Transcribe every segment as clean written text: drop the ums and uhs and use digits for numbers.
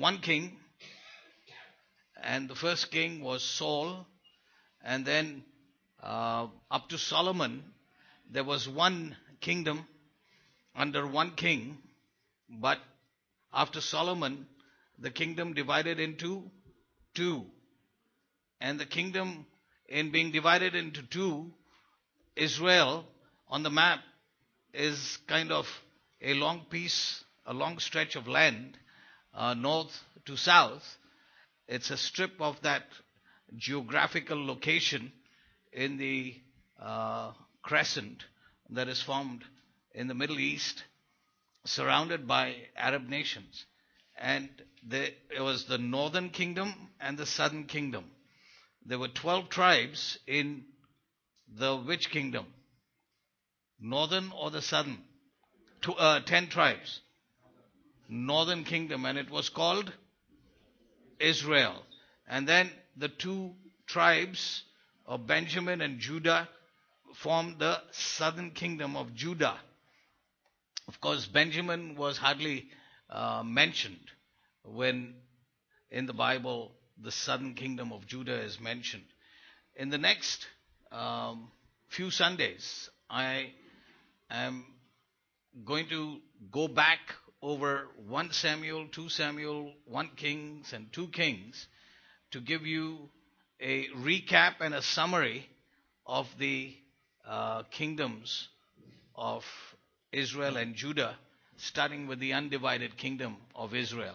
one king, and the first king was Saul, and then up to Solomon, there was one kingdom under one king, but after Solomon, the kingdom divided into two. And the kingdom, in being divided into two, Israel on the map is kind of a long piece, a long stretch of land, north to south. It's a strip of that geographical location in the crescent that is formed in the Middle East, surrounded by Arab nations. And it was the northern kingdom and the southern kingdom. There were 12 tribes in the which kingdom? Northern or the southern? 10 tribes. Northern kingdom, and it was called Israel. And then the two tribes of Benjamin and Judah formed the southern kingdom of Judah. Of course, Benjamin was hardly mentioned when in the Bible the southern kingdom of Judah is mentioned. In the next few Sundays, I am going to go back over 1 Samuel, 2 Samuel, 1 Kings, and 2 Kings to give you a recap and a summary of the kingdoms of Israel and Judah, starting with the undivided kingdom of Israel.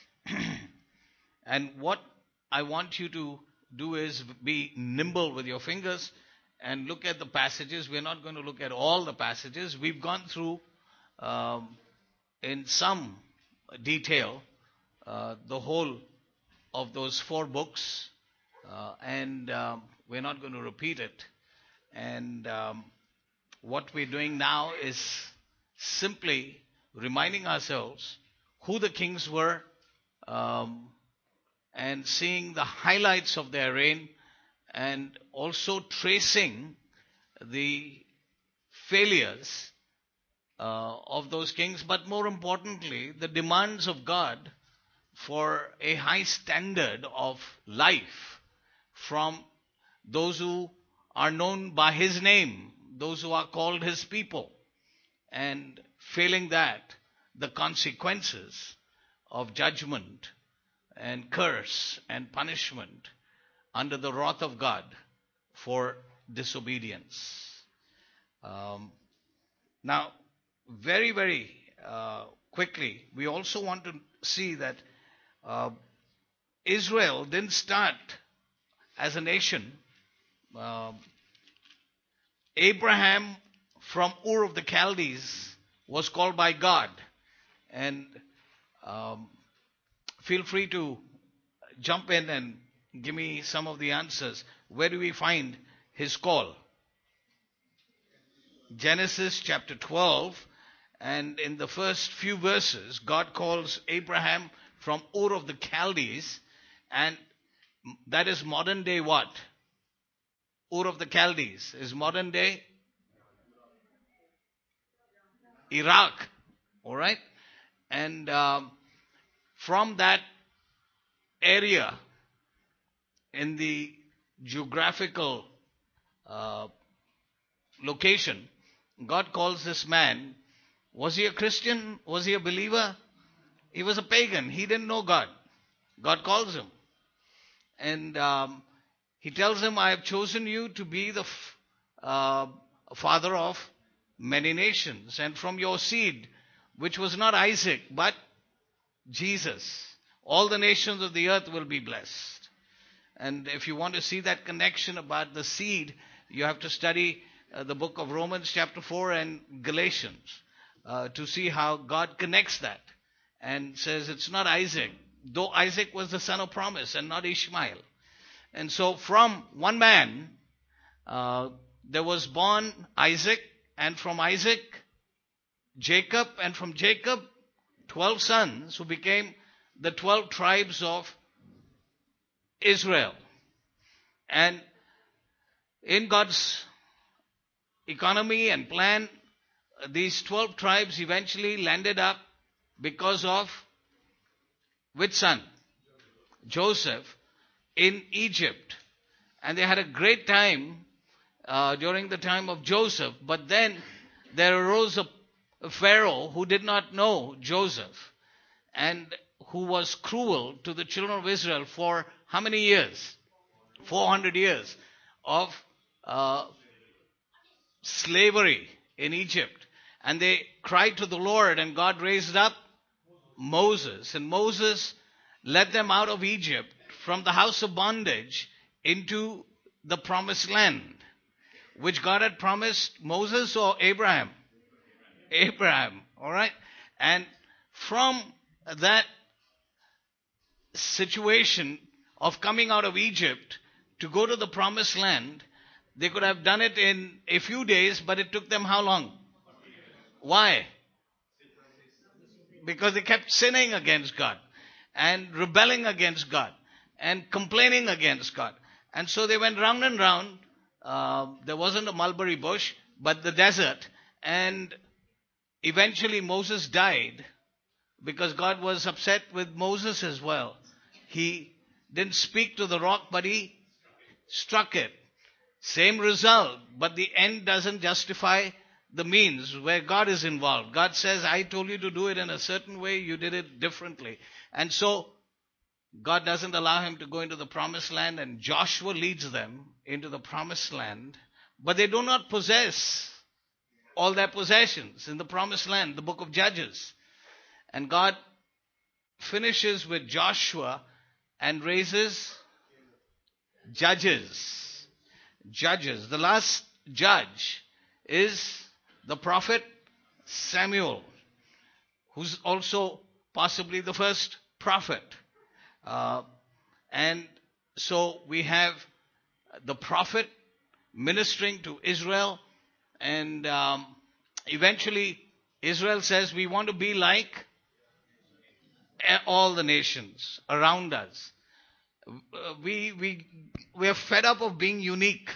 And what I want you to do is be nimble with your fingers and look at the passages. We're not going to look at all the passages. We've gone through in some detail the whole of those 4 books, and we're not going to repeat it. And what we're doing now is simply reminding ourselves who the kings were, and seeing the highlights of their reign, and also tracing the failures of those kings, but more importantly, the demands of God for a high standard of life from those who are known by His name, those who are called His people, and failing that, the consequences of judgment and curse and punishment under the wrath of God for disobedience. Now, very, very quickly, we also want to see that Israel didn't start as a nation. Abraham from Ur of the Chaldees was called by God. And feel free to jump in and give me some of the answers. Where do we find his call? Genesis chapter 12. And in the first few verses, God calls Abraham from Ur of the Chaldees. And that is modern day what? Ur of the Chaldees is modern day Iraq. All right? And from that area in the geographical location, God calls this man. Was he a Christian? Was he a believer? He was a pagan. He didn't know God. God calls him. And he tells him, I have chosen you to be the father of many nations. And from your seed, which was not Isaac, but Jesus, all the nations of the earth will be blessed. And if you want to see that connection about the seed, you have to study the book of Romans chapter 4 and Galatians to see how God connects that and says it's not Isaac, though Isaac was the son of promise and not Ishmael. And so from one man there was born Isaac, and from Isaac Jacob, and from Jacob 12 sons who became the 12 tribes of Israel. And in God's economy and plan, these 12 tribes eventually landed up because of Which son? Joseph in Egypt. And they had a great time during the time of Joseph. But then there arose a Pharaoh who did not know Joseph and who was cruel to the children of Israel for how many years? 400 years of slavery in Egypt. And they cried to the Lord, and God raised up Moses. And Moses led them out of Egypt from the house of bondage into the promised land, which God had promised Moses or Abraham? Abraham. All right. And from that situation of coming out of Egypt to go to the promised land, they could have done it in a few days, but it took them how long? Why? Because they kept sinning against God and rebelling against God and complaining against God. And so they went round and round. There wasn't a mulberry bush, but the desert. And eventually Moses died because God was upset with Moses as well. He didn't speak to the rock, but he struck it. Same result, but the end doesn't justify the means where God is involved. God says, I told you to do it in a certain way, you did it differently. And so God doesn't allow him to go into the promised land, and Joshua leads them into the promised land, but they do not possess all their possessions in the promised land, the book of Judges. And God finishes with Joshua and raises judges. Judges. The last judge is the prophet Samuel, who's also possibly the first prophet. And so we have the prophet ministering to Israel, and eventually Israel says, we want to be like all the nations around us. We are fed up of being unique.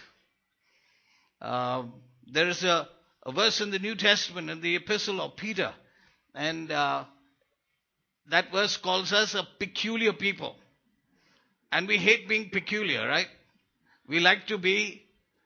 There is a verse in the New Testament, in the epistle of Peter, and that verse calls us a peculiar people. And we hate being peculiar, right? We like to be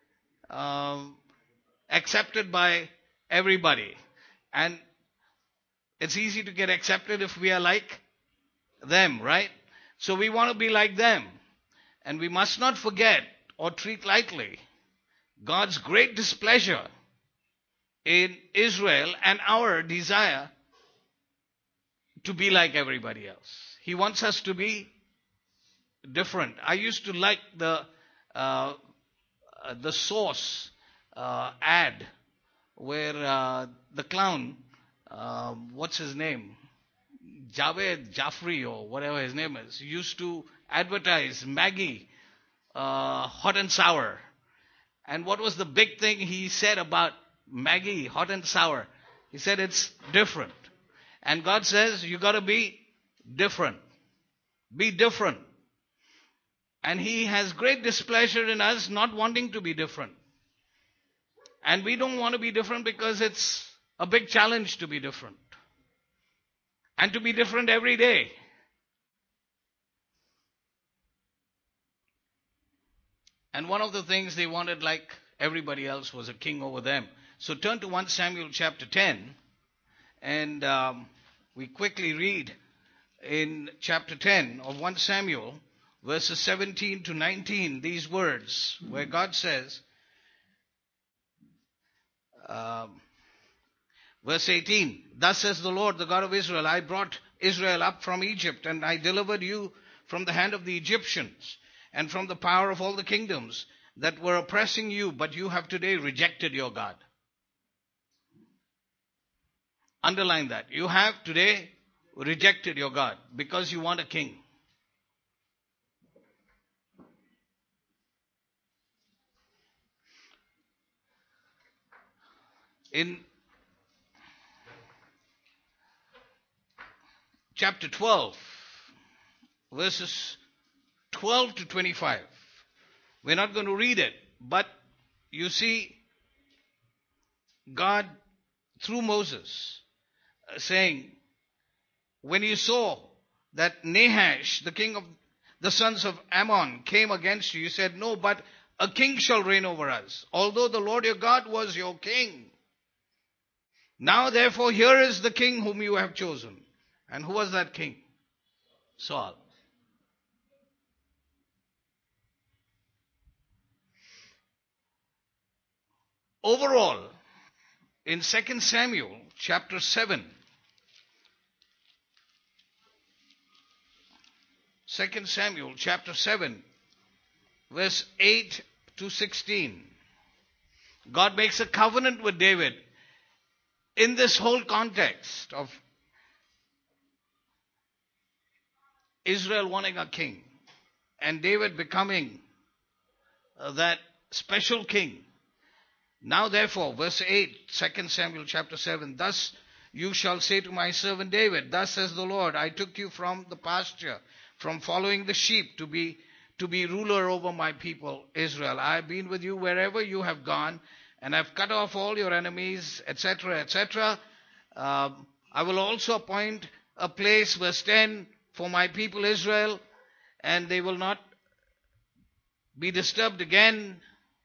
accepted by everybody. And it's easy to get accepted if we are like them, right? So we want to be like them. And we must not forget or treat lightly God's great displeasure in Israel and our desire to be like everybody else. He wants us to be different. I used to like the Source ad where the clown, what's his name? Javed Jaffrey or whatever his name is, used to advertise Maggie hot and sour. And what was the big thing he said about Maggie hot and sour? He said it's different. And God says you got to be different. Be different. And he has great displeasure in us not wanting to be different. And we don't want to be different because it's a big challenge to be different. And to be different every day. And one of the things they wanted, like everybody else, was a king over them. So turn to 1 Samuel chapter 10. And we quickly read in chapter 10 of 1 Samuel, verses 17 to 19, these words, where God says, verse 18, thus says the Lord, the God of Israel, I brought Israel up from Egypt, and I delivered you from the hand of the Egyptians, and from the power of all the kingdoms that were oppressing you, but you have today rejected your God. Underline that. You have today rejected your God because you want a king. In chapter 12, verses 12 to 25, we're not going to read it, but you see God through Moses saying, when you saw that Nahash, the king of the sons of Ammon, came against you, you said, no, but a king shall reign over us, although the Lord your God was your king. Now therefore here is the king whom you have chosen. And who was that king? Saul. Overall, in 2 Samuel chapter 7, 2 Samuel chapter 7, verse 8 to 16, God makes a covenant with David in this whole context of Israel wanting a king and David becoming that special king. Now therefore, verse 8, 2 Samuel chapter 7, thus you shall say to my servant David, thus says the Lord, I took you from the pasture, from following the sheep to be ruler over my people Israel. I have been with you wherever you have gone, and I have cut off all your enemies, etc., etc. I will also appoint a place, verse 10, for my people Israel, and they will not be disturbed again.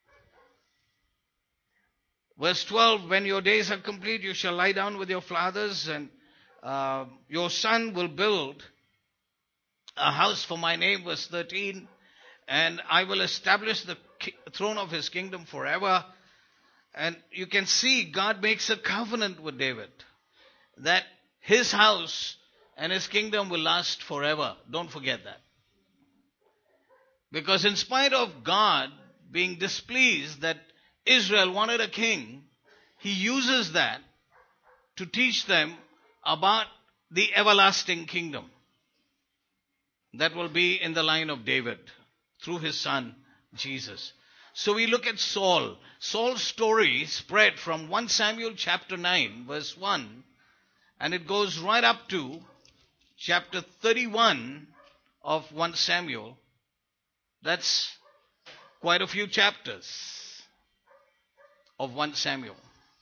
Verse 12, when your days are complete, you shall lie down with your fathers, and your son will build a house for my name. Verse 13, and I will establish the throne of his kingdom forever. And you can see God makes a covenant with David that his house and his kingdom will last forever. Don't forget that. Because in spite of God being displeased that Israel wanted a king, he uses that to teach them about the everlasting kingdom that will be in the line of David through his son Jesus. So we look at Saul. Saul's story spread from 1 Samuel chapter 9 verse 1, and it goes right up to chapter 31 of 1 Samuel. That's quite a few chapters of 1 Samuel.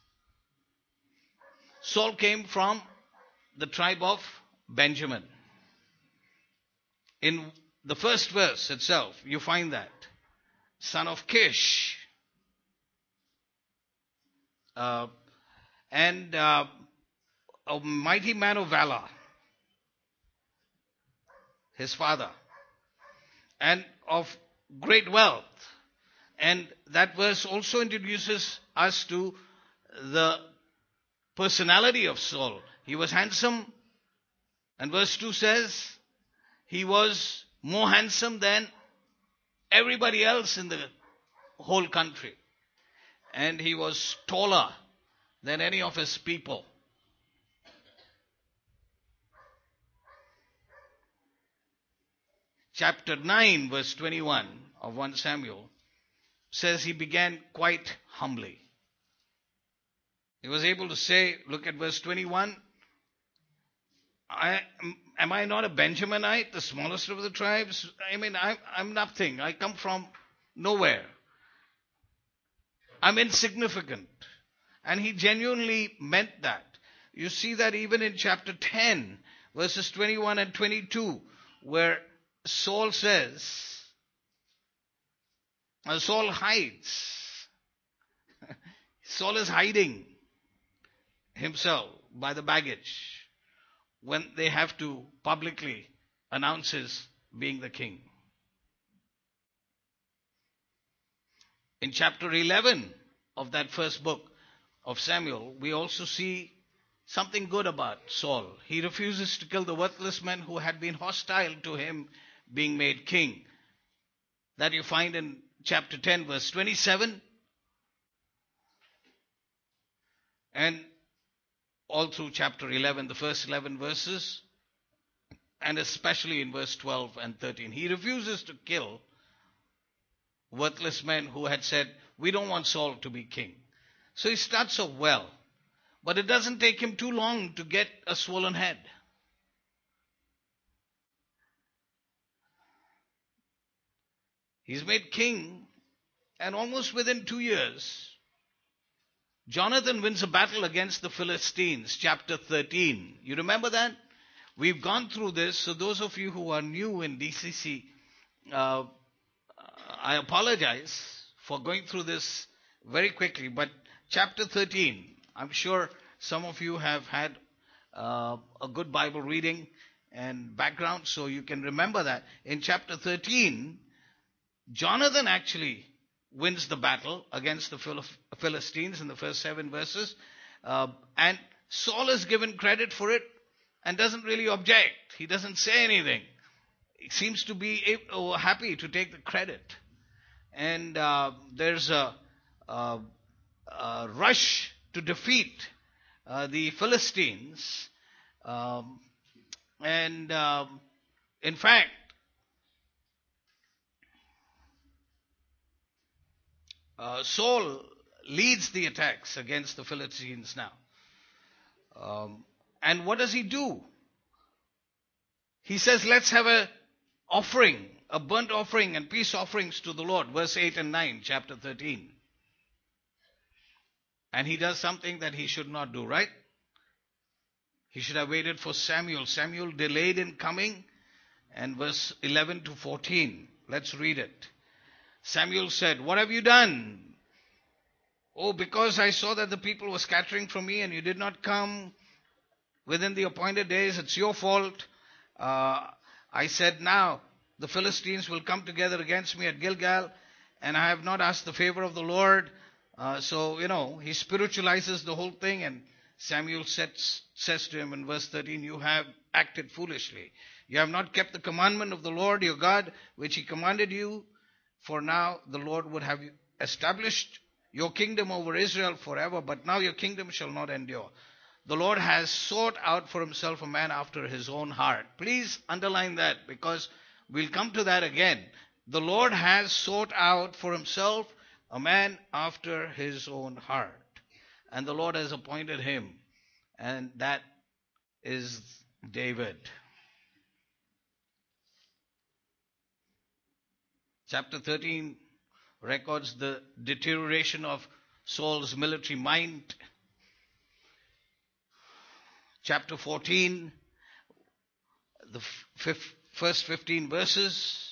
Saul came from the tribe of Benjamin. In the first verse itself, you find that. Son of Kish. And a mighty man of valor. His father. And of great wealth. And that verse also introduces us to the personality of Saul. He was handsome. And verse 2 says, he was more handsome than everybody else in the whole country. And he was taller than any of his people. Chapter 9 verse 21 of 1 Samuel says he began quite humbly. He was able to say, look at verse 21, am I not a Benjaminite, the smallest of the tribes? I mean, I'm nothing. I come from nowhere. I'm insignificant. And he genuinely meant that. You see that even in chapter 10, verses 21 and 22, where Saul says, Saul hides. Saul is hiding himself by the baggage when they have to publicly announce his being the king. In chapter 11 of that first book of Samuel, we also see something good about Saul. He refuses to kill the worthless men who had been hostile to him being made king. That you find in chapter 10 verse 27 and all through chapter 11, the first 11 verses, and especially in verse 12 and 13. He refuses to kill worthless men who had said, we don't want Saul to be king. So he starts off well, but it doesn't take him too long to get a swollen head. He's made king, and almost within 2 years, Jonathan wins a battle against the Philistines, chapter 13. You remember that? We've gone through this, so those of you who are new in DCC, uh, I apologize for going through this very quickly, but chapter 13, I'm sure some of you have had a good Bible reading and background, so you can remember that. In chapter 13, Jonathan actually wins the battle against the Philistines in the first 7 verses, and Saul is given credit for it and doesn't really object. He doesn't say anything. He seems to be happy to take the credit. And there's a rush to defeat the Philistines. In fact, Saul leads the attacks against the Philistines now. And what does he do? He says, let's have a burnt offering and peace offerings to the Lord. Verse 8 and 9, chapter 13. And he does something that he should not do, right? He should have waited for Samuel. Samuel delayed in coming. And verse 11 to 14. Let's read it. Samuel said, what have you done? Oh, because I saw that the people were scattering from me and you did not come within the appointed days. It's your fault. I said, now the Philistines will come together against me at Gilgal, and I have not asked the favor of the Lord. So, he spiritualizes the whole thing, and Samuel says to him in verse 13, you have acted foolishly. You have not kept the commandment of the Lord your God, which he commanded you. For now the Lord would have established your kingdom over Israel forever, but now your kingdom shall not endure. The Lord has sought out for himself a man after his own heart. Please underline that, because we'll come to that again. The Lord has sought out for himself a man after his own heart. And the Lord has appointed him. And that is David. Chapter 13 records the deterioration of Saul's military mind. Chapter 14, the first 15 verses.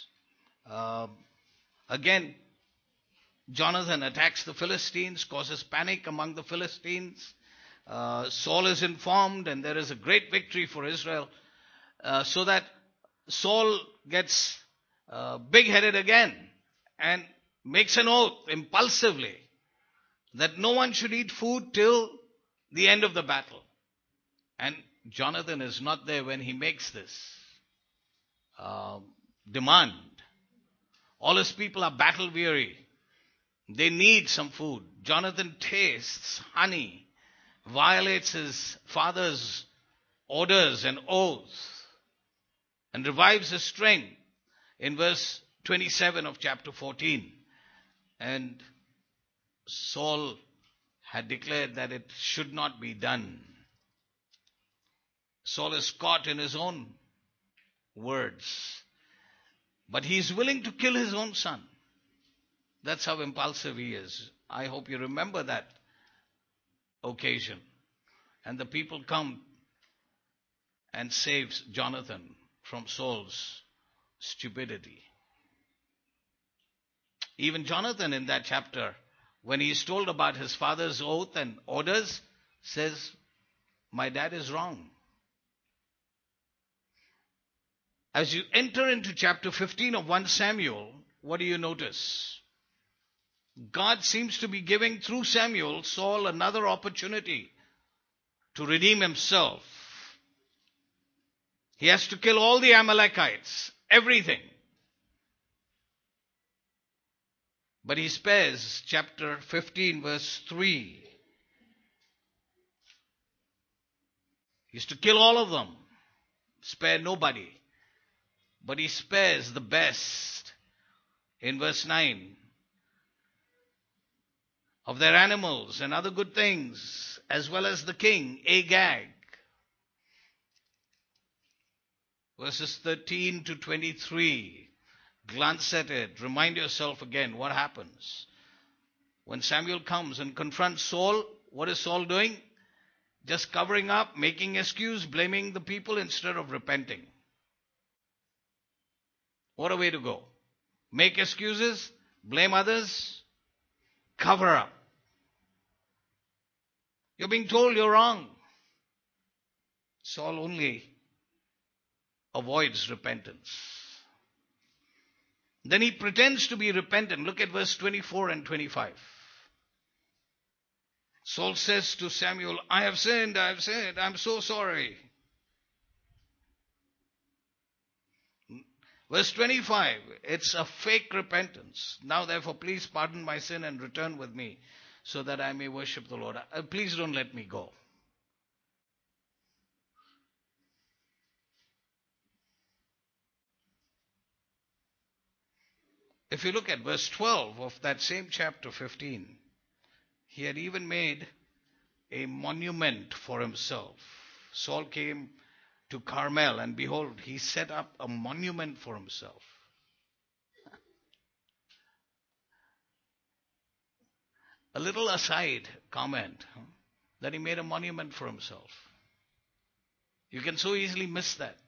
Again, Jonathan attacks the Philistines, causes panic among the Philistines. Saul is informed, and there is a great victory for Israel. So that Saul gets big-headed again and makes an oath impulsively that no one should eat food till the end of the battle. And Jonathan is not there when he makes this demand. All his people are battle weary. They need some food. Jonathan tastes honey, violates his father's orders and oaths, and revives his strength in verse 27 of chapter 14. And Saul had declared that it should not be done. Saul is caught in his own words. But he is willing to kill his own son. That's how impulsive he is. I hope you remember that occasion. And the people come and saves Jonathan from Saul's stupidity. Even Jonathan in that chapter, when he is told about his father's oath and orders, says, my dad is wrong. As you enter into chapter 15 of 1 Samuel, what do you notice? God seems to be giving through Samuel, Saul, another opportunity to redeem himself. He has to kill all the Amalekites, everything. But he spares, chapter 15, verse 3. He has to kill all of them, spare nobody. But he spares the best. In verse 9, of their animals and other good things, as well as the king, Agag. Verses 13 to 23. Glance at it. Remind yourself again what happens. When Samuel comes and confronts Saul, what is Saul doing? Just covering up, making excuse, blaming the people instead of repenting. What a way to go. Make excuses, blame others, cover up. You're being told you're wrong. Saul only avoids repentance. Then he pretends to be repentant. Look at verse 24 and 25. Saul says to Samuel, I have sinned, I'm so sorry. Verse 25, it's a fake repentance. Now therefore please pardon my sin and return with me so that I may worship the Lord. Please don't let me go. If you look at verse 12 of that same chapter 15, he had even made a monument for himself. Saul came to Carmel, and behold, he set up a monument for himself. A little aside comment that he made a monument for himself. You can so easily miss that.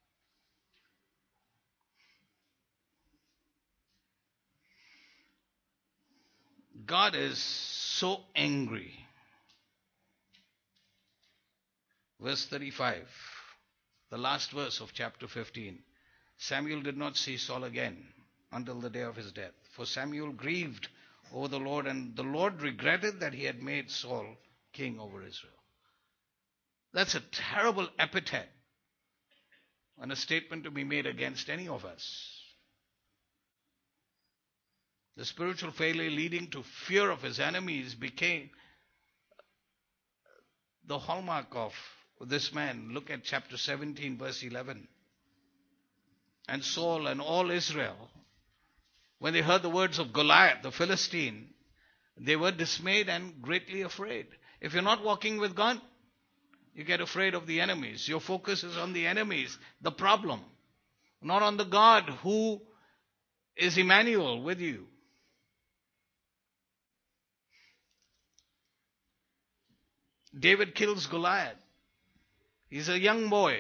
God is so angry. Verse 35, the last verse of chapter 15. Samuel did not see Saul again until the day of his death. For Samuel grieved over the Lord, and the Lord regretted that he had made Saul king over Israel. That's a terrible epithet and a statement to be made against any of us. The spiritual failure leading to fear of his enemies became the hallmark of this man. Look at chapter 17, verse 11. And Saul and all Israel, when they heard the words of Goliath, the Philistine, they were dismayed and greatly afraid. If you're not walking with God, you get afraid of the enemies. Your focus is on the enemies, the problem, not on the God who is Emmanuel with you. David kills Goliath. He's a young boy.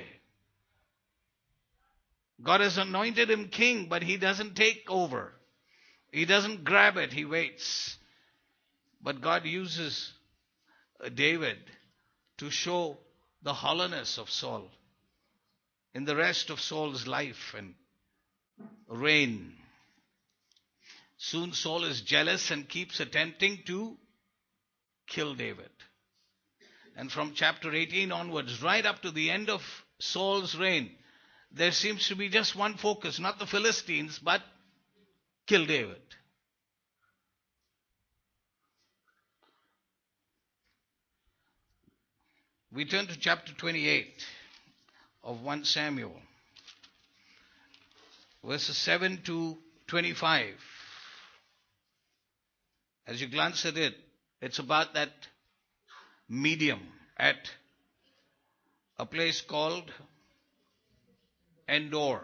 God has anointed him king, but he doesn't take over. He doesn't grab it. He waits. But God uses David to show the hollowness of Saul in the rest of Saul's life and reign. Soon Saul is jealous and keeps attempting to kill David. And from chapter 18 onwards, right up to the end of Saul's reign, there seems to be just one focus, not the Philistines, but kill David. We turn to chapter 28 of 1 Samuel, verses 7 to 25. As you glance at it, it's about that medium at a place called Endor.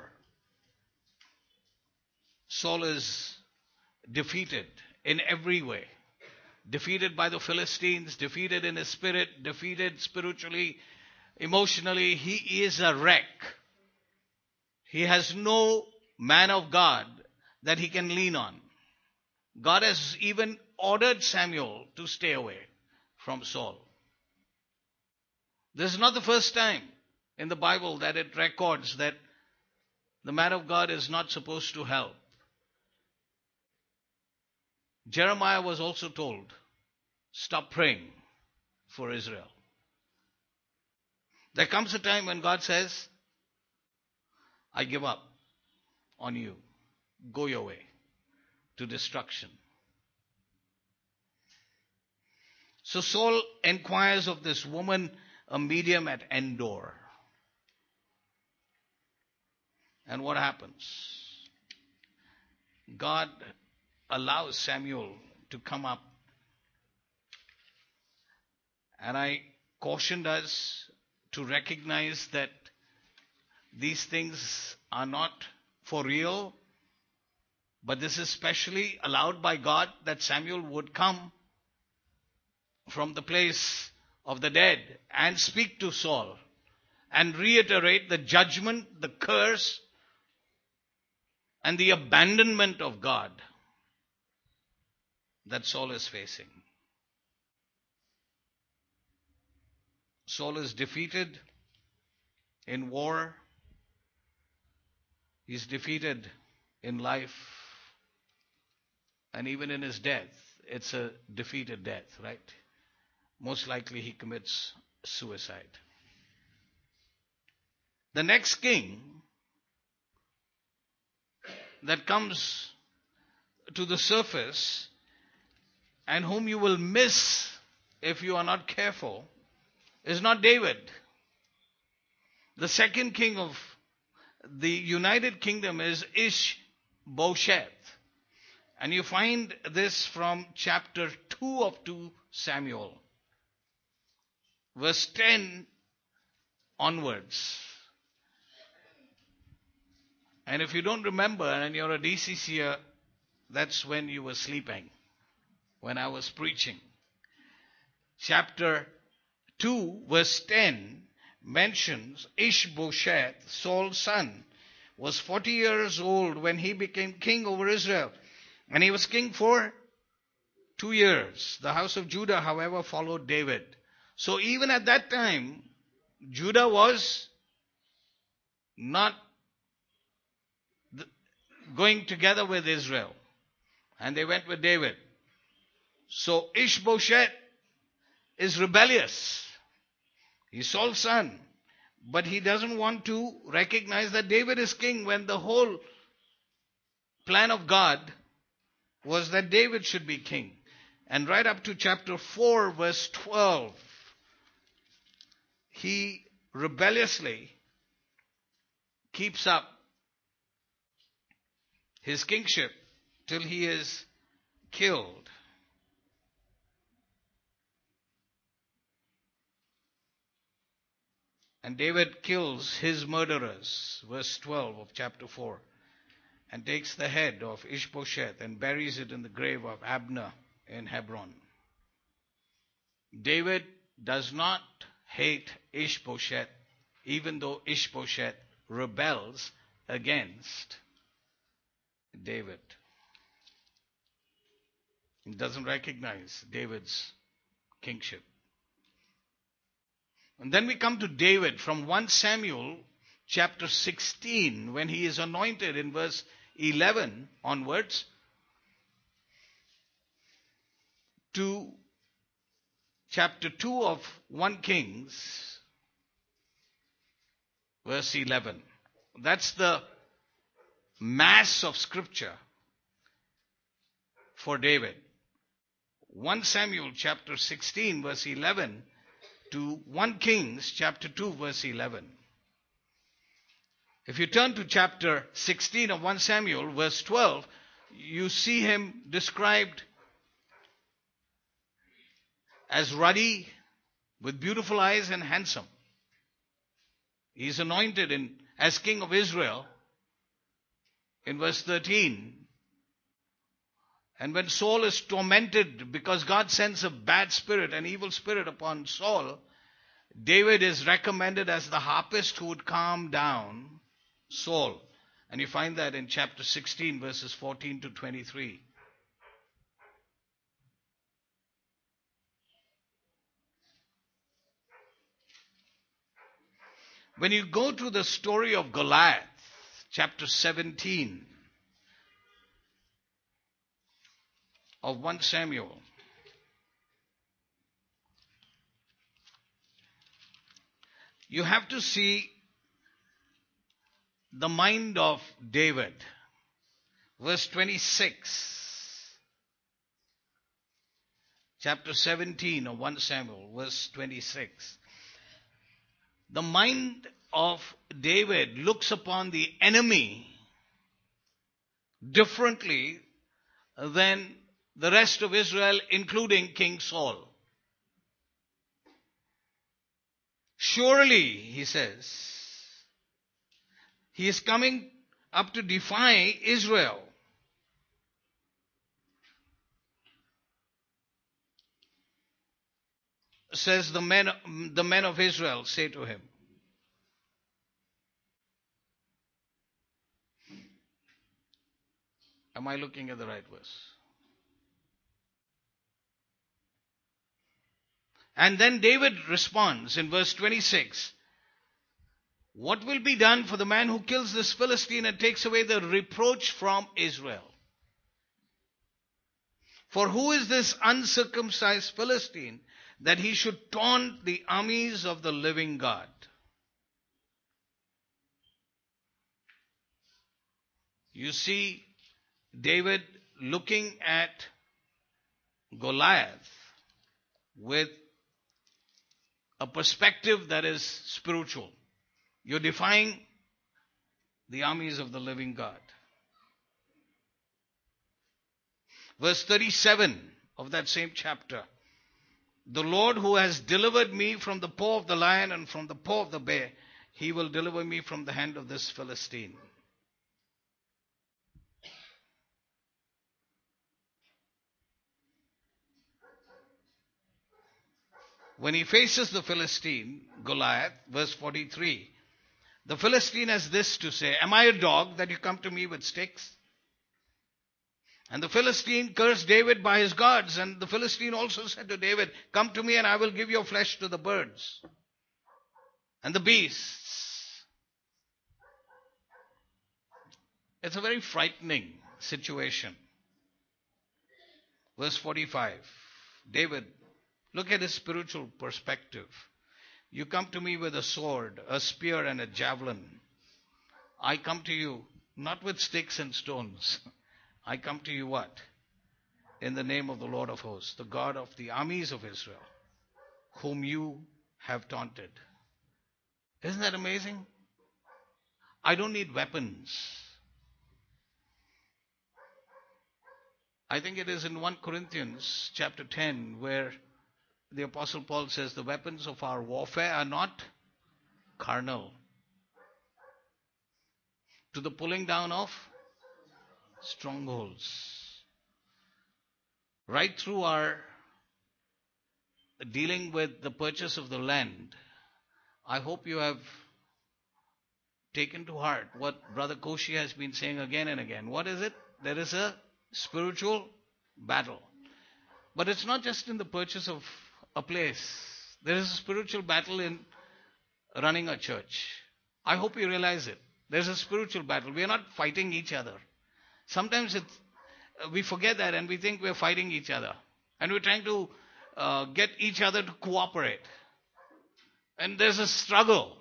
Saul is defeated in every way. Defeated by the Philistines, defeated in his spirit, defeated spiritually, emotionally. He is a wreck. He has no man of God that he can lean on. God has even ordered Samuel to stay away from Saul. This is not the first time in the Bible that it records that the man of God is not supposed to help. Jeremiah was also told, stop praying for Israel. There comes a time when God says, I give up on you. Go your way to destruction. So Saul inquires of this woman, a medium at Endor. And what happens? God allows Samuel to come up. And I cautioned us to recognize that these things are not for real, but this is specially allowed by God that Samuel would come from the place of the dead and speak to Saul and reiterate the judgment, the curse, and the abandonment of God that Saul is facing. Saul is defeated in war. He's defeated in life. And even in his death, it's a defeated death, right? Most likely he commits suicide. The next king that comes to the surface and whom you will miss if you are not careful is not David. The second king of the United Kingdom is Ishbosheth. And you find this from chapter 2 of 2 Samuel, verse 10 onwards. And if you don't remember and you're a DCCer, that's when you were sleeping, when I was preaching. Chapter 2 verse 10 mentions Ishbosheth, Saul's son, was 40 years old when he became king over Israel. And he was king for 2 years. The house of Judah, however, followed David. So even at that time, Judah was not going together with Israel. And they went with David. So Ishbosheth is rebellious. He's Saul's son. But he doesn't want to recognize that David is king when the whole plan of God was that David should be king. And right up to chapter 4 verse 12, he rebelliously keeps up his kingship till he is killed. And David kills his murderers, verse 12 of chapter 4, and takes the head of Ishbosheth and buries it in the grave of Abner in Hebron. David does not hate Ishbosheth, even though Ishbosheth rebels against David. He doesn't recognize David's kingship. And then we come to David from 1 Samuel chapter 16, when he is anointed in verse 11 onwards, to chapter 2 of 1 Kings, verse 11. That's the mass of scripture for David. 1 Samuel chapter 16 verse 11 to 1 Kings chapter 2 verse 11. If you turn to chapter 16 of 1 Samuel verse 12, you see him described as ruddy, with beautiful eyes and handsome. He is anointed as king of Israel in verse 13. And when Saul is tormented because God sends a bad spirit, an evil spirit upon Saul, David is recommended as the harpist who would calm down Saul. And you find that in chapter 16 verses 14 to 23. When you go to the story of Goliath, chapter 17 of 1 Samuel, you have to see the mind of David. Verse 26, chapter 17 of 1 Samuel, verse 26. The mind of David looks upon the enemy differently than the rest of Israel, including King Saul. Surely, he says, he is coming up to defy Israel. says the men of Israel say to him. Am I looking at the right verse? And then David responds in verse 26. What will be done for the man who kills this Philistine and takes away the reproach from Israel? For who is this uncircumcised Philistine that he should taunt the armies of the living God? You see David looking at Goliath with a perspective that is spiritual. You're defying the armies of the living God. Verse 37 of that same chapter. The Lord who has delivered me from the paw of the lion and from the paw of the bear, he will deliver me from the hand of this Philistine. When he faces the Philistine, Goliath, verse 43, the Philistine has this to say, am I a dog that you come to me with sticks? And the Philistine cursed David by his gods. And the Philistine also said to David, come to me and I will give your flesh to the birds and the beasts. It's a very frightening situation. Verse 45. David, look at his spiritual perspective. You come to me with a sword, a spear and a javelin. I come to you not with sticks and stones. I come to you what? In the name of the Lord of hosts, the God of the armies of Israel, whom you have taunted. Isn't that amazing? I don't need weapons. I think it is in 1 Corinthians chapter 10 where the Apostle Paul says the weapons of our warfare are not carnal, to the pulling down of strongholds. Right through our dealing with the purchase of the land, I hope you have taken to heart what Brother Koshi has been saying again and again. What is it? There is a spiritual battle. But it's not just in the purchase of a place. There is a spiritual battle in running a church. I hope you realize it. There's a spiritual battle. We are not fighting each other. Sometimes we forget that and we think we're fighting each other. And we're trying to get each other to cooperate. And there's a struggle.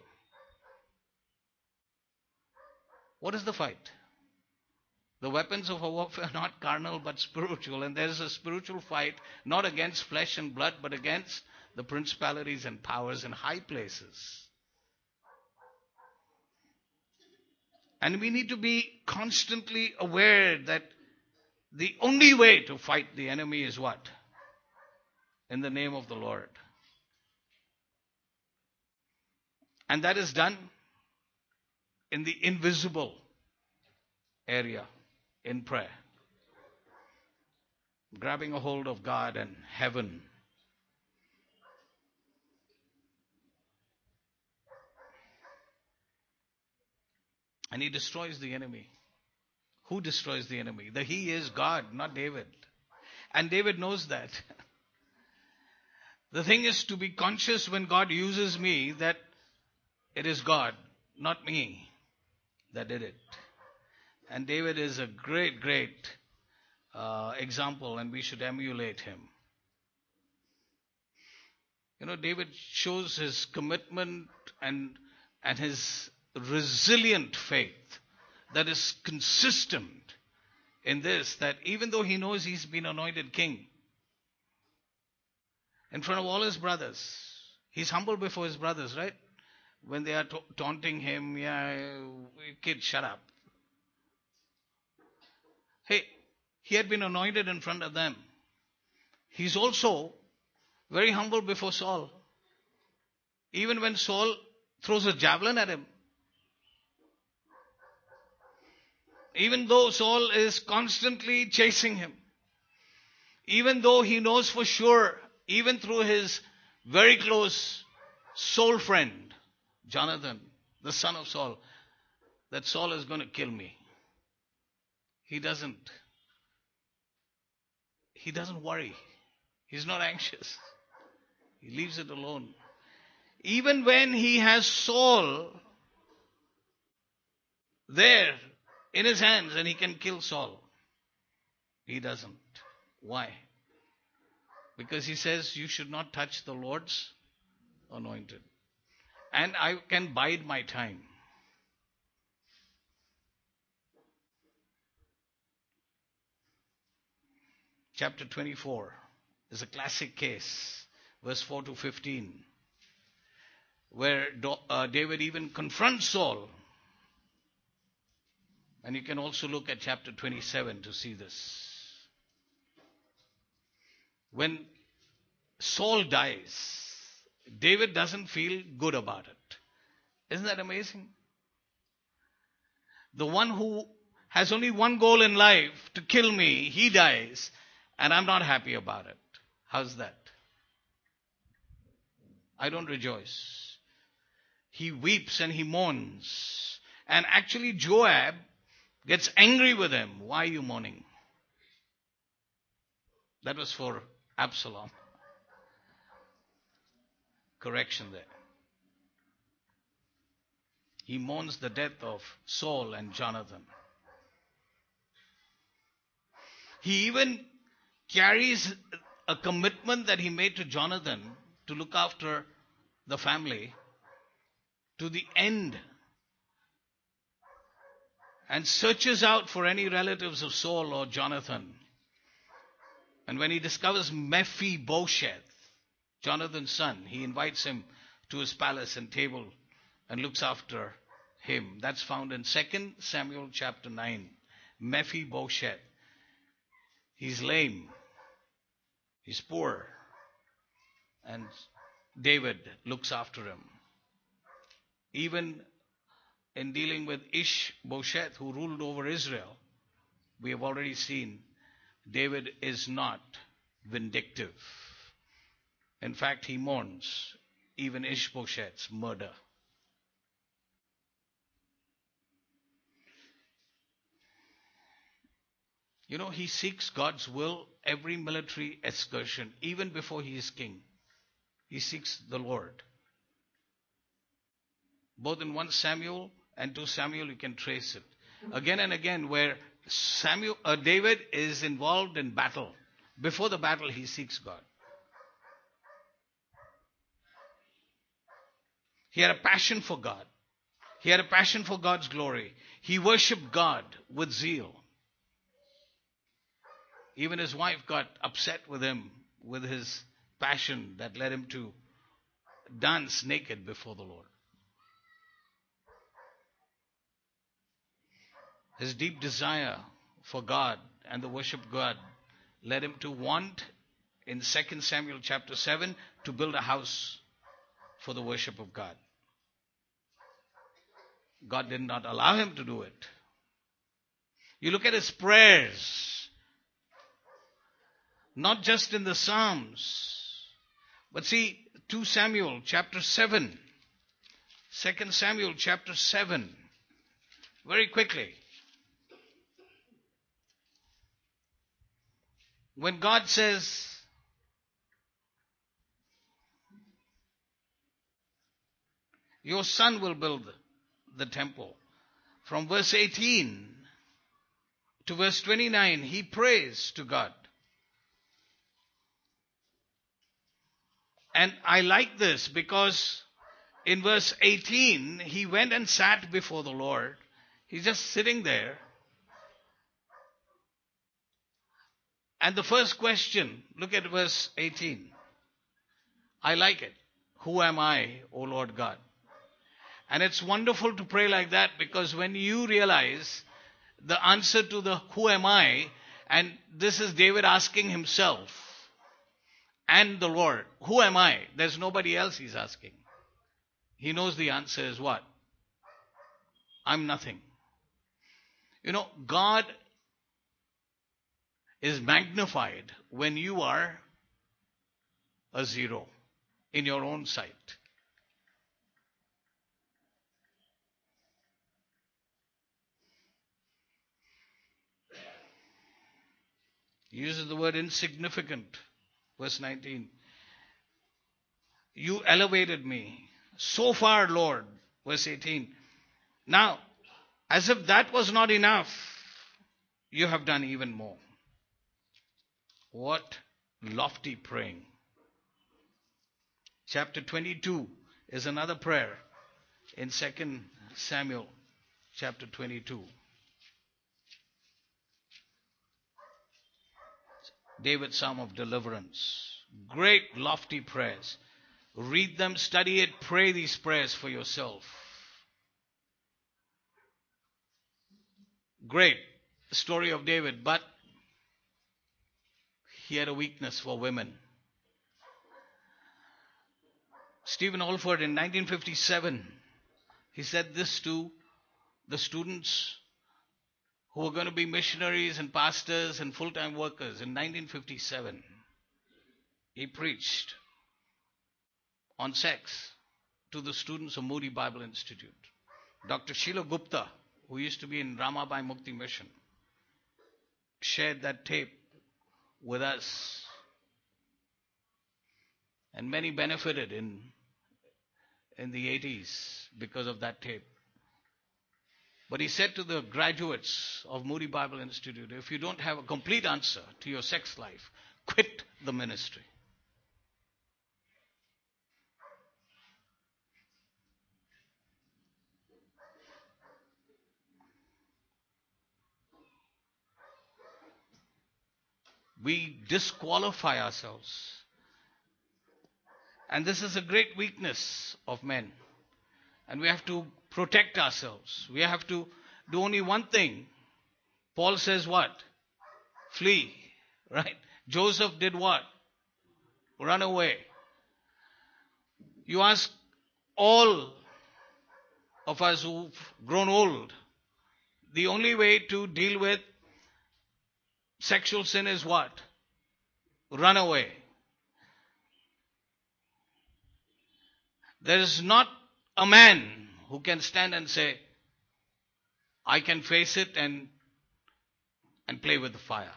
What is the fight? The weapons of our warfare are not carnal but spiritual. And there is a spiritual fight not against flesh and blood but against the principalities and powers in high places. And we need to be constantly aware that the only way to fight the enemy is what? In the name of the Lord. And that is done in the invisible area in prayer. Grabbing a hold of God and heaven. And he destroys the enemy. Who destroys the enemy? He is God, not David. And David knows that. The thing is to be conscious when God uses me that it is God, not me, that did it. And David is a great, great example, and we should emulate him. You know, David shows his commitment and his resilient faith that is consistent in this, that even though he knows he's been anointed king, in front of all his brothers, he's humble before his brothers, right? When they are taunting him, kid, shut up. Hey, he had been anointed in front of them. He's also very humble before Saul. Even when Saul throws a javelin at him. Even though Saul is constantly chasing him. Even though he knows for sure, even through his very close soul friend, Jonathan, the son of Saul, that Saul is going to kill me. He doesn't worry. He's not anxious. He leaves it alone. Even when he has Saul there in his hands and he can kill Saul, he doesn't. Why? Because he says, you should not touch the Lord's anointed. And I can bide my time. Chapter 24 is a classic case, verse 4 to 15, where David even confronts Saul. And you can also look at chapter 27 to see this. When Saul dies, David doesn't feel good about it. Isn't that amazing? The one who has only one goal in life, to kill me, he dies, and I'm not happy about it. How's that? I don't rejoice. He weeps and he mourns. And actually Joab gets angry with him. Why are you mourning? That was for Absalom. Correction there. He mourns the death of Saul and Jonathan. He even carries a commitment that he made to Jonathan to look after the family to the end, and searches out for any relatives of Saul or Jonathan. And when he discovers Mephibosheth, Jonathan's son, he invites him to his palace and table and looks after him. That's found in 2 Samuel chapter 9. Mephibosheth. He's lame. He's poor. And David looks after him. Even in dealing with Ishbosheth, who ruled over Israel, we have already seen David is not vindictive. In fact, he mourns even Ishbosheth's murder. You know, he seeks God's will every military excursion, even before he is king. He seeks the Lord. Both in 1 Samuel and 2 Samuel, you can trace it. Again and again, where David is involved in battle. Before the battle, he seeks God. He had a passion for God. He had a passion for God's glory. He worshipped God with zeal. Even his wife got upset with him, with his passion that led him to dance naked before the Lord. His deep desire for God and the worship of God led him to want, in 2 Samuel chapter 7, to build a house for the worship of God. God did not allow him to do it. You look at his prayers, not just in the Psalms, but see, 2 Samuel chapter 7, 2 Samuel chapter 7, very quickly. When God says, your son will build the temple. From verse 18 to verse 29, he prays to God. And I like this because in verse 18, he went and sat before the Lord. He's just sitting there. And the first question, look at verse 18. I like it. Who am I, O Lord God? And it's wonderful to pray like that, because when you realize the answer to the who am I, and this is David asking himself and the Lord, who am I? There's nobody else he's asking. He knows the answer is what? I'm nothing. You know, God is magnified when you are a zero. in your own sight. He uses the word insignificant. Verse 19. You elevated me so far, Lord. Verse 18. Now, as if that was not enough, you have done even more. What lofty praying. Chapter 22 is another prayer in 2 Samuel chapter 22. David's Psalm of Deliverance. Great lofty prayers. Read them, study it, pray these prayers for yourself. Great story of David, but he had a weakness for women. Stephen Olford in 1957, he said this to the students who were going to be missionaries and pastors and full-time workers in 1957. He preached on sex to the students of Moody Bible Institute. Dr. Sheila Gupta, who used to be in Ramabai Mukti Mission, shared that tape with us. And many benefited in the 80s because of that tape. But he said to the graduates of Moody Bible Institute, if you don't have a complete answer to your sex life, quit the ministry. We disqualify ourselves. And this is a great weakness of men. And we have to protect ourselves. We have to do only one thing. Paul says what? Flee. Right? Joseph did what? Run away. You ask all of us who've grown old, the only way to deal with sexual sin is what? Run away. There is not a man who can stand and say, I can face it and play with the fire.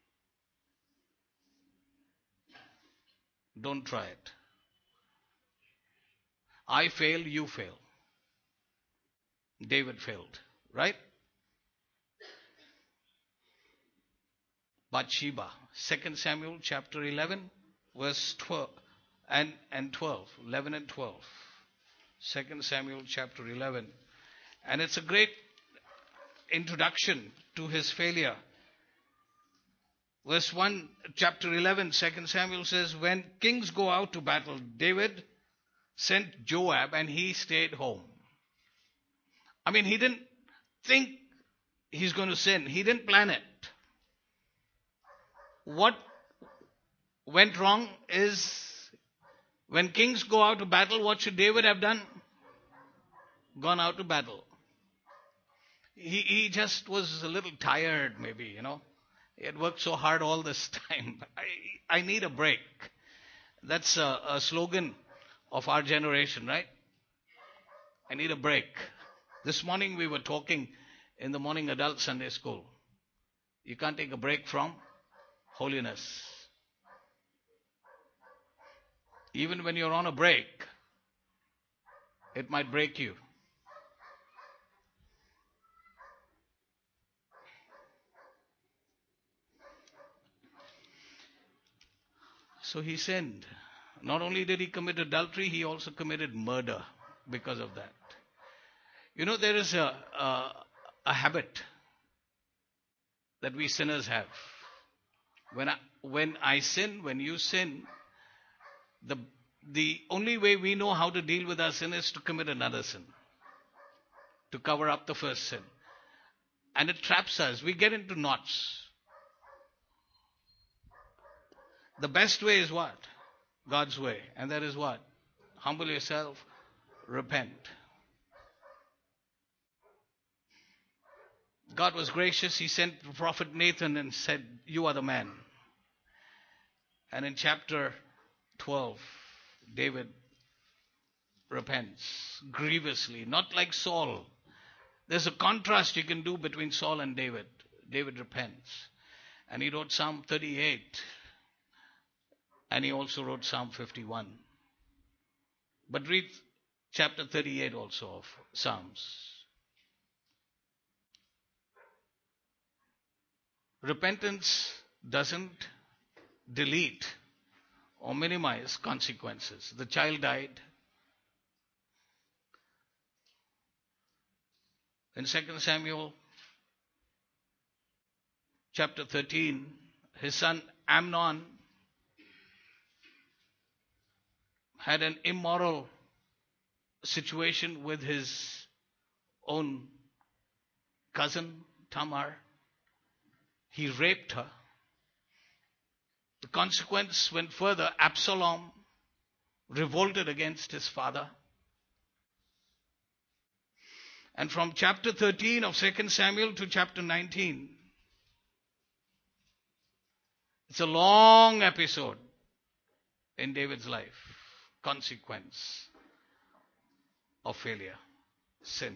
Don't try it. I fail, you fail. David failed, right? Bathsheba, 2 Samuel chapter 11, verse 12 and 12. 11 and 12. 2 Samuel chapter 11. And it's a great introduction to his failure. Verse 1, chapter 11, 2 Samuel says, when kings go out to battle, David sent Joab and he stayed home. I mean, he didn't think he's going to sin. He didn't plan it. What went wrong is when kings go out to battle, what should David have done? Gone out to battle. He just was a little tired, maybe, you know. He had worked so hard all this time. I need a break. That's a slogan of our generation, right? I need a break. This morning we were talking in the morning adult Sunday school. You can't take a break from holiness. Even when you're on a break, it might break you. So he sinned. Not only did he commit adultery, he also committed murder because of that. You know, there is a habit that we sinners have. When I sin, when you sin, the only way we know how to deal with our sin is to commit another sin, to cover up the first sin. And it traps us. We get into knots. The best way is what? God's way. And that is what? Humble yourself, repent. God was gracious. He sent the prophet Nathan and said, you are the man. And in chapter 12, David repents grievously, not like Saul. There's a contrast you can do between Saul and David. David repents. And he wrote Psalm 38. And he also wrote Psalm 51. But read chapter 38 also of Psalms. Repentance doesn't delete or minimize consequences. The child died. In 2 Samuel chapter 13, his son Amnon had an immoral situation with his own cousin Tamar. He raped her. The consequence went further. Absalom revolted against his father. And from chapter 13 of 2 Samuel to chapter 19, it's a long episode in David's life. Consequence of failure, sin.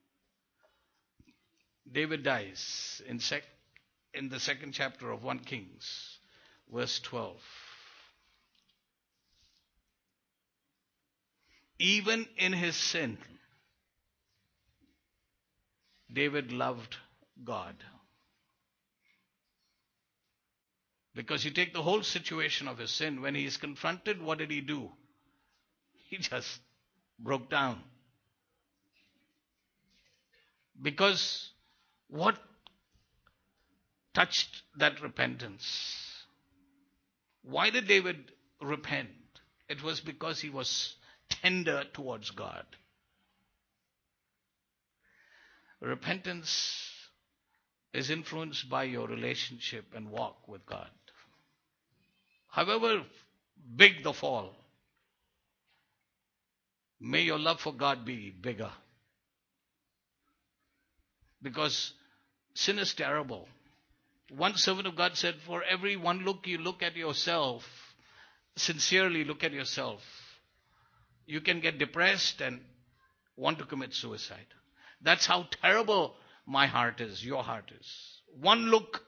David dies in the second chapter of 1 Kings, verse 12. Even in his sin, David loved God. Because you take the whole situation of his sin, when he is confronted, what did he do? He just broke down. Because what touched that repentance? Why did David repent? It was because he was tender towards God. Repentance is influenced by your relationship and walk with God. However big the fall, may your love for God be bigger. Because sin is terrible. One servant of God said, for every one look you look at yourself, sincerely look at yourself, you can get depressed and want to commit suicide. That's how terrible my heart is, your heart is. One look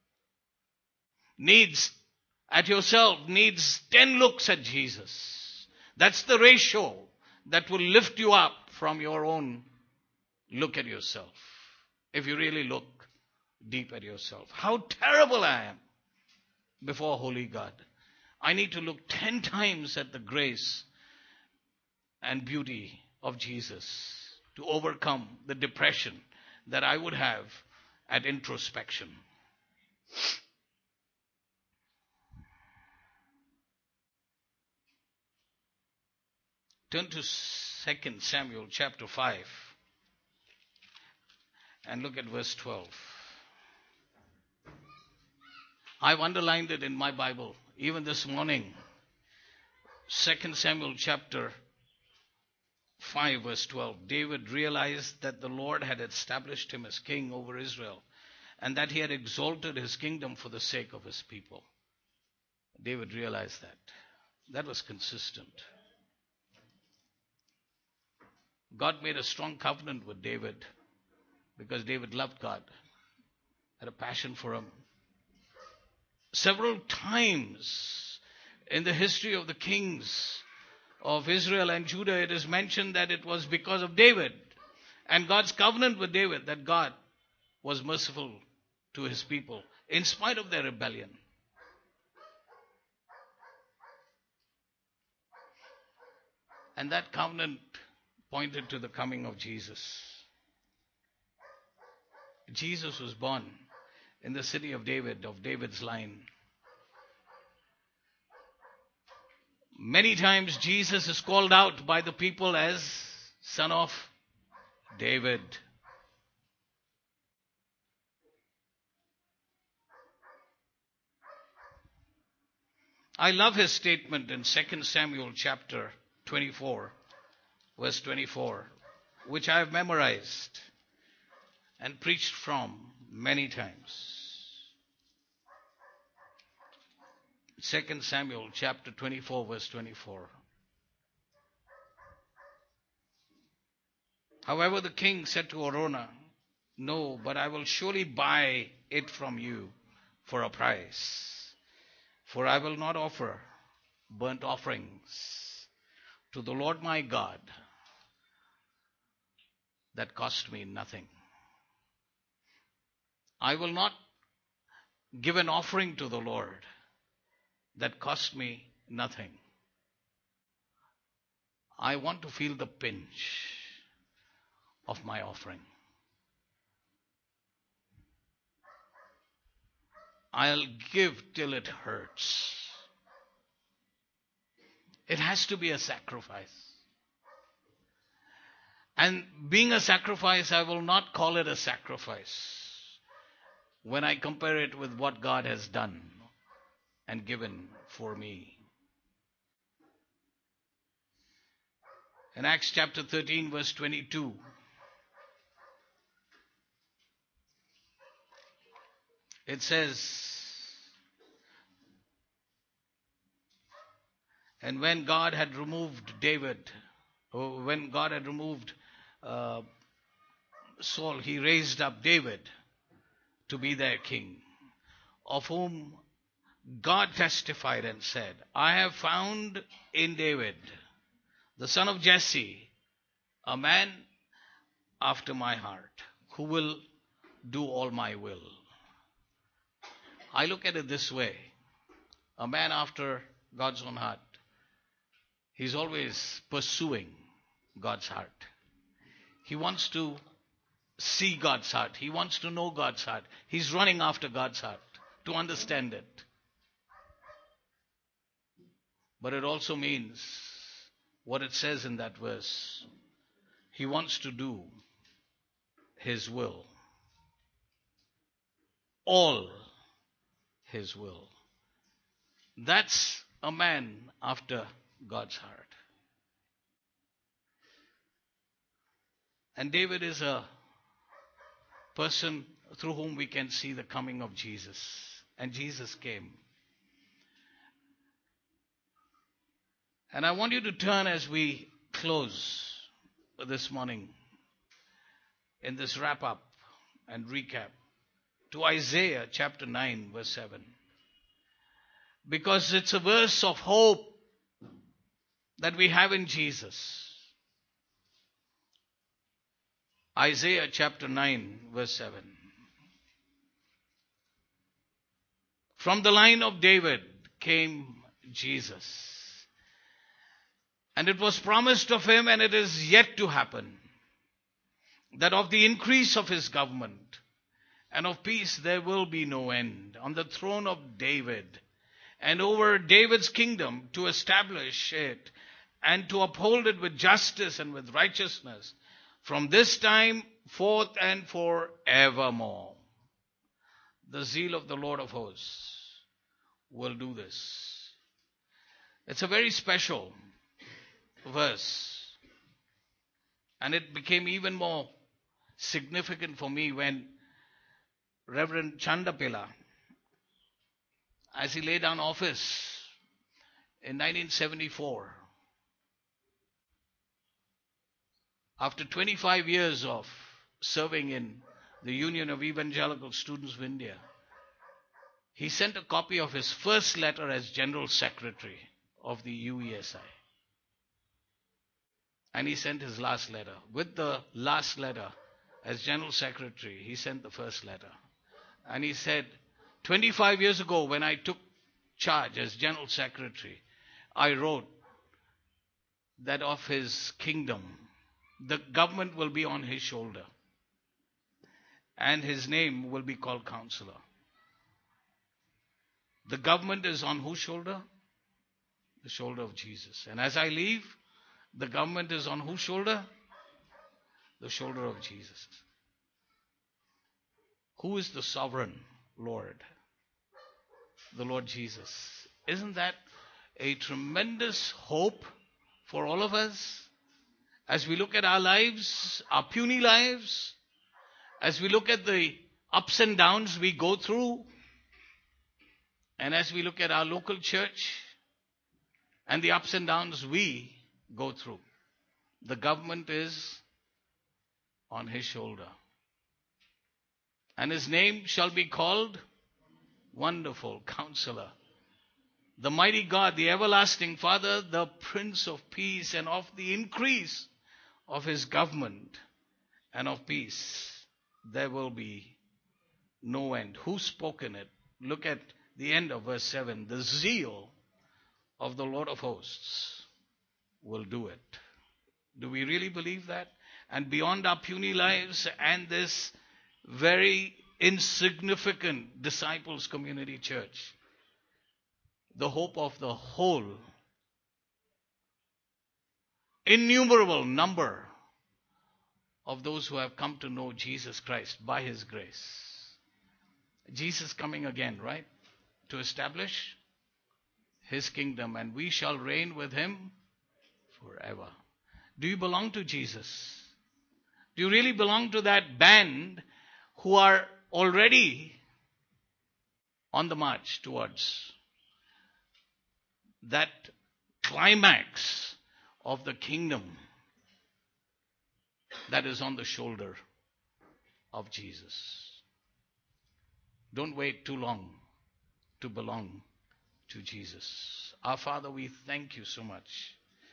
at yourself needs 10 looks at Jesus. That's the ratio that will lift you up from your own look at yourself. If you really look deep at yourself. How terrible I am before holy God. I need to look 10 times at the grace and beauty of Jesus to overcome the depression that I would have at introspection. Turn to 2 Samuel chapter 5 and look at verse 12. I've underlined it in my Bible. Even this morning, 2 Samuel chapter 5 verse 12. David realized that the Lord had established him as king over Israel and that he had exalted his kingdom for the sake of his people. David realized that. That was consistent. God made a strong covenant with David because David loved God, had a passion for him. Several times in the history of the kings of Israel and Judah, it is mentioned that it was because of David and God's covenant with David that God was merciful to his people in spite of their rebellion. And that covenant pointed to the coming of Jesus. Jesus was born in the city of David, of David's line. Many times Jesus is called out by the people as Son of David. I love his statement in 2 Samuel chapter 24, verse 24, which I have memorized and preached from many times. 2 Samuel chapter 24, verse 24. However, the king said to Araunah, "No, but I will surely buy it from you for a price. For I will not offer burnt offerings to the Lord my God that cost me nothing. I will not give an offering to the Lord that cost me nothing. I want to feel the pinch of my offering. I'll give till it hurts." It has to be a sacrifice. And being a sacrifice, I will not call it a sacrifice when I compare it with what God has done and given for me. In Acts chapter 13, verse 22, it says, "And when God had removed uh, Saul, he raised up David to be their king, of whom God testified and said, I have found in David, the son of Jesse, a man after my heart, who will do all my will." I look at it this way: a man after God's own heart. He's always pursuing God's heart. He wants to see God's heart. He wants to know God's heart. He's running after God's heart to understand it. But it also means what it says in that verse. He wants to do His will. All His will. That's a man after God's heart. And David is a person through whom we can see the coming of Jesus. And Jesus came. And I want you to turn as we close this morning in this wrap up and recap to Isaiah chapter 9 verse 7. Because it's a verse of hope that we have in Jesus. Isaiah chapter 9 verse 7. From the line of David came Jesus. And it was promised of him, and it is yet to happen, that of the increase of his government and of peace there will be no end, on the throne of David and over David's kingdom, to establish it and to uphold it with justice and with righteousness from this time forth and forevermore. The zeal of the Lord of hosts will do this. It's a very special verse. And it became even more significant for me when Reverend Chandapilla, as he laid down office in 1974, after 25 years of serving in the Union of Evangelical Students of India, he sent a copy of his first letter as General Secretary of the UESI. And he sent his last letter. With the last letter, as General Secretary, he sent the first letter. And he said, 25 years ago when I took charge as General Secretary, I wrote that of his kingdom, the government will be on his shoulder. And his name will be called Counselor. The government is on whose shoulder? The shoulder of Jesus. And as I leave, the government is on whose shoulder? The shoulder of Jesus. Who is the sovereign Lord? The Lord Jesus. Isn't that a tremendous hope for all of us? As we look at our lives, our puny lives, as we look at the ups and downs we go through, and as we look at our local church and the ups and downs we go through, the government is on his shoulder. And his name shall be called Wonderful Counselor, the Mighty God, the Everlasting Father, the Prince of Peace, and of the increase of his government and of peace there will be no end. Who spoken it? Look at the end of verse 7. The zeal of the Lord of hosts will do it. Do we really believe that? And beyond our puny lives and this very insignificant disciples community church, the hope of the whole innumerable number of those who have come to know Jesus Christ by his grace. Jesus coming again, right? To establish his kingdom, and we shall reign with him forever. Do you belong to Jesus? Do you really belong to that band who are already on the march towards that climax of the kingdom that is on the shoulder of Jesus? Don't wait too long to belong to Jesus. Our Father, we thank you so much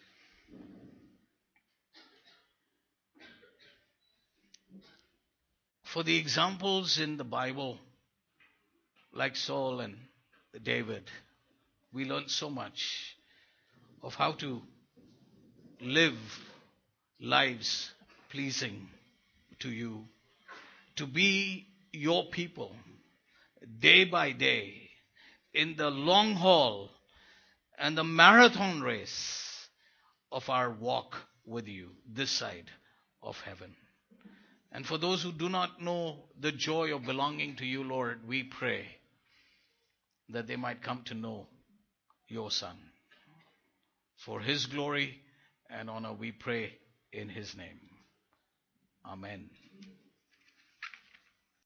for the examples in the Bible, like Saul and David. We learn so much of how to live lives pleasing to you, to be your people day by day in the long haul and the marathon race of our walk with you this side of heaven. And for those who do not know the joy of belonging to you, Lord, we pray that they might come to know your Son. For his glory and honor, we pray in his name. Amen.